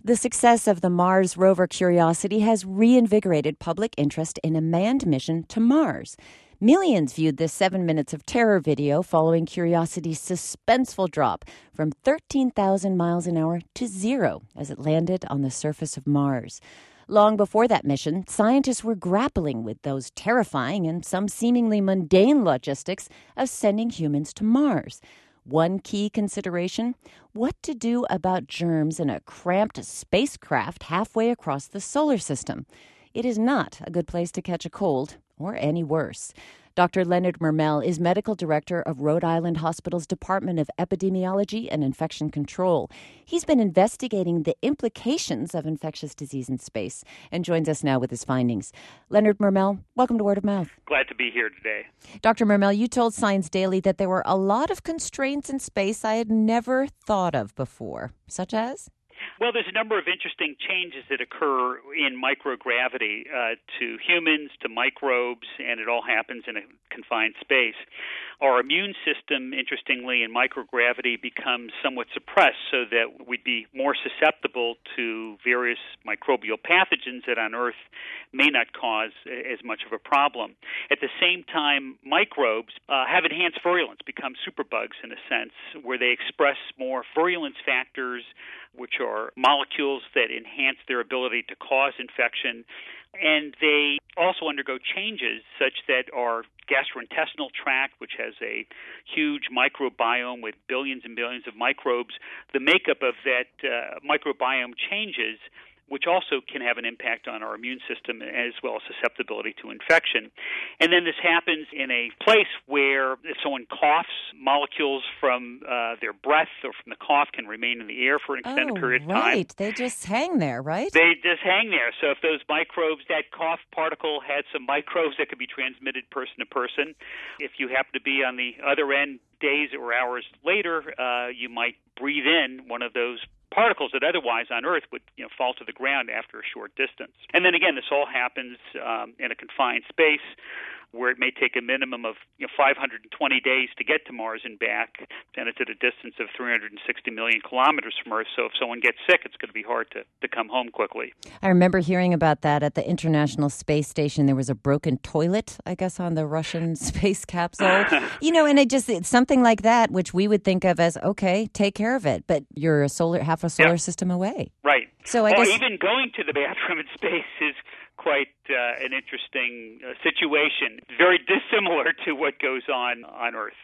The success of the Mars rover Curiosity has reinvigorated public interest in a manned mission to Mars. Millions viewed this 7 minutes of terror video following Curiosity's suspenseful drop from 13,000 miles an hour to zero as it landed on the surface of Mars. Long before that mission, scientists were grappling with those terrifying and some seemingly mundane logistics of sending humans to Mars. One key consideration: what to do about germs in a cramped spacecraft halfway across the solar system. It is not a good place to catch a cold, or any worse. Dr. Leonard Mermel is medical director of Rhode Island Hospital's Department of Epidemiology and Infection Control. He's been investigating the implications of infectious disease in space and joins us now with his findings. Leonard Mermel, welcome to Word of Mouth. Glad to be here today. Dr. Mermel, you told Science Daily that there were a lot of constraints in space I had never thought of before, such as? Well, there's a number of interesting changes that occur in microgravity to humans, to microbes, and it all happens in a confined space. Our immune system, interestingly, in microgravity becomes somewhat suppressed so that we'd be more susceptible to various microbial pathogens that on Earth may not cause as much of a problem. At the same time, microbes have enhanced virulence, become superbugs in a sense, where they express more virulence factors, which are molecules that enhance their ability to cause infection. And they also undergo changes such that our gastrointestinal tract, which has a huge microbiome with billions and billions of microbes, the makeup of that microbiome changes, which also can have an impact on our immune system as well as susceptibility to infection. And then this happens in a place where if someone coughs, molecules from their breath or from the cough can remain in the air for an extended period of time. Right. They just hang there, right? They just hang there. So if those microbes, that cough particle had some microbes that could be transmitted person to person, if you happen to be on the other end days or hours later, you might breathe in one of those particles that otherwise on Earth would fall to the ground after a short distance. And then again, this all happens in a confined space where it may take a minimum of 520 days to get to Mars and back, and it's at a distance of 360 million kilometers from Earth. So if someone gets sick, it's going to be hard to come home quickly. I remember hearing about that at the International Space Station. There was a broken toilet, I guess, on the Russian space capsule. And it's something like that, which we would think of as, okay, take care of it. But you're half a solar system away. Right. So I guess even going to the bathroom in space is quite an interesting situation, very dissimilar to what goes on Earth.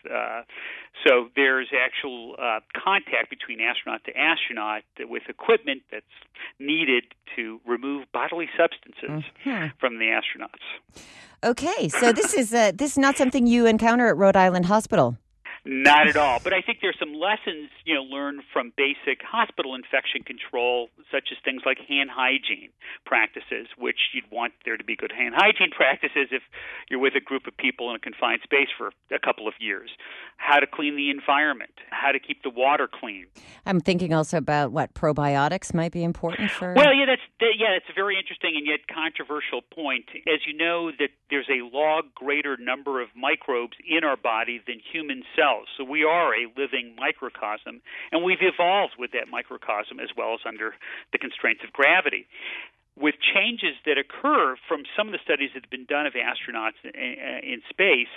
So there's actual contact between astronaut to astronaut with equipment that's needed to remove bodily substances from the astronauts. Okay, so this is not something you encounter at Rhode Island Hospital. Not at all. But I think there's some lessons, learned from basic hospital infection control, such as things like hand hygiene practices, which you'd want there to be good hand hygiene practices if you're with a group of people in a confined space for a couple of years. How to clean the environment, how to keep the water clean. I'm thinking also about what probiotics might be important for. Well, that's a very interesting and yet controversial point. As you know, that there's a log greater number of microbes in our body than human cells. So we are a living microcosm, and we've evolved with that microcosm as well as under the constraints of gravity. With changes that occur from some of the studies that have been done of astronauts in space,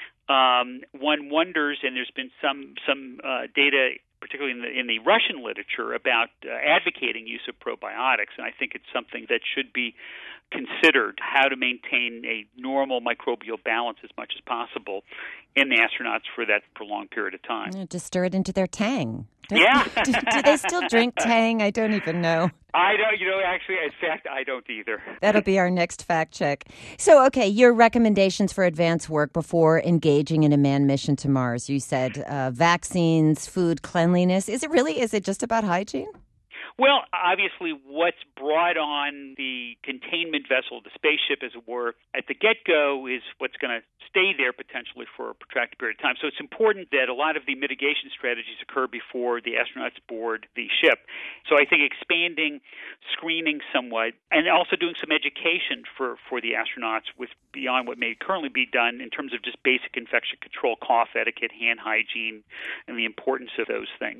one wonders, and there's been some data, particularly in the Russian literature, about advocating use of probiotics, and I think it's something that should be considered, how to maintain a normal microbial balance as much as possible in the astronauts for that prolonged period of time. Just stir it into their Tang. Yeah. Do they still drink Tang? I don't even know. I don't, actually, in fact, I don't either. That'll be our next fact check. So, okay, your recommendations for advanced work before engaging in a manned mission to Mars. You said vaccines, food, cleanliness. Is it just about hygiene? Well, obviously, what's brought on the containment vessel, the spaceship, as it were, at the get-go is what's going to stay there potentially for a protracted period of time. So it's important that a lot of the mitigation strategies occur before the astronauts board the ship. So I think expanding screening somewhat and also doing some education for the astronauts with beyond what may currently be done in terms of just basic infection control, cough etiquette, hand hygiene, and the importance of those things.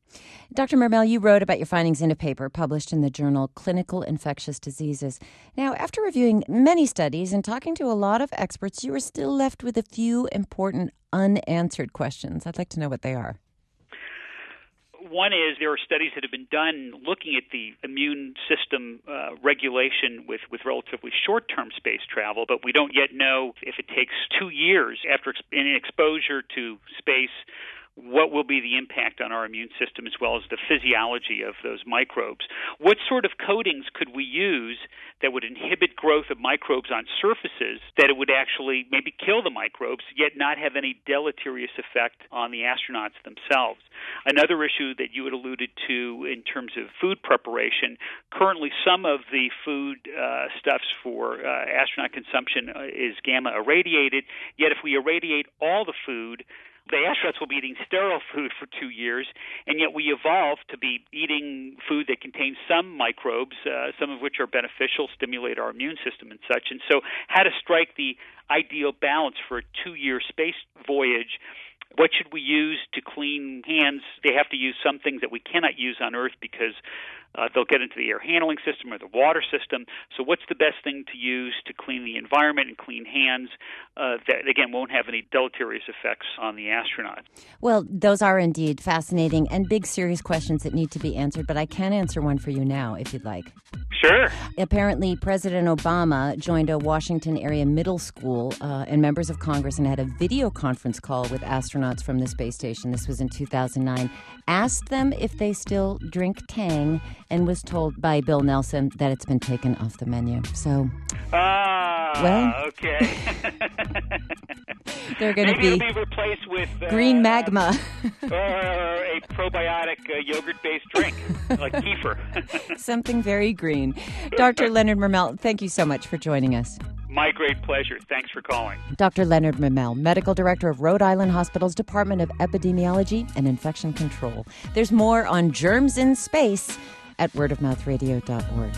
Dr. Mermel, you wrote about your findings in a paper published in the journal Clinical Infectious Diseases. Now, after reviewing many studies and talking to a lot of experts, you were still left with a few important unanswered questions. I'd like to know what they are. One is there are studies that have been done looking at the immune system regulation with relatively short-term space travel, but we don't yet know if it takes 2 years after any exposure to space, what will be the impact on our immune system as well as the physiology of those microbes. What sort of coatings could we use that would inhibit growth of microbes on surfaces that it would actually maybe kill the microbes, yet not have any deleterious effect on the astronauts themselves? Another issue that you had alluded to in terms of food preparation, currently some of the food stuffs for astronaut consumption is gamma irradiated, yet if we irradiate all the food, the astronauts will be eating sterile food for 2 years, and yet we evolved to be eating food that contains some microbes, some of which are beneficial, stimulate our immune system and such. And so how to strike the ideal balance for a 2-year space voyage. What should we use to clean hands? They have to use some things that we cannot use on Earth because they'll get into the air handling system or the water system. So what's the best thing to use to clean the environment and clean hands that, again, won't have any deleterious effects on the astronaut? Well, those are indeed fascinating and big, serious questions that need to be answered, but I can answer one for you now, if you'd like. Sure. Apparently, President Obama joined a Washington area middle school and members of Congress and had a video conference call with astronauts from the space station. This was in 2009. Asked them if they still drink Tang and was told by Bill Nelson that it's been taken off the menu. So, okay. They're going to Maybe it'll be replaced with green magma or a probiotic yogurt-based drink like kefir. Something very green. Dr. Leonard Mermel, thank you so much for joining us. My great pleasure. Thanks for calling. Dr. Leonard Mermel, Medical Director of Rhode Island Hospital's Department of Epidemiology and Infection Control. There's more on germs in space at wordofmouthradio.org.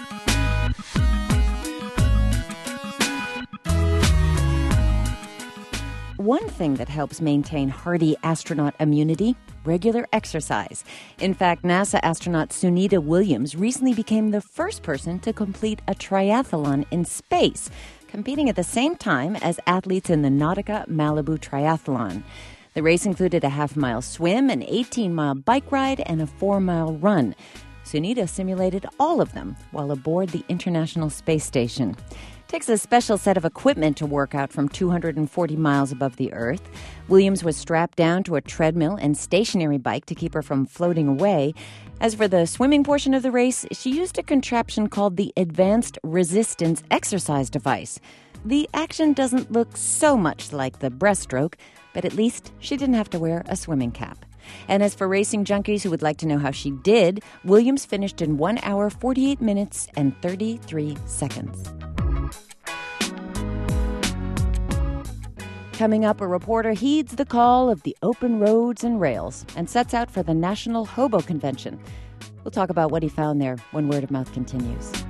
One thing that helps maintain hardy astronaut immunity, regular exercise. In fact, NASA astronaut Sunita Williams recently became the first person to complete a triathlon in space, competing at the same time as athletes in the Nautica Malibu Triathlon. The race included a half-mile swim, an 18-mile bike ride, and a 4-mile run. Sunita simulated all of them while aboard the International Space Station. Takes a special set of equipment to work out from 240 miles above the Earth. Williams was strapped down to a treadmill and stationary bike to keep her from floating away. As for the swimming portion of the race, she used a contraption called the Advanced Resistance Exercise Device. The action doesn't look so much like the breaststroke, but at least she didn't have to wear a swimming cap. And as for racing junkies who would like to know how she did, Williams finished in 1 hour, 48 minutes, and 33 seconds. Coming up, a reporter heeds the call of the open roads and rails and sets out for the National Hobo Convention. We'll talk about what he found there when Word of Mouth continues.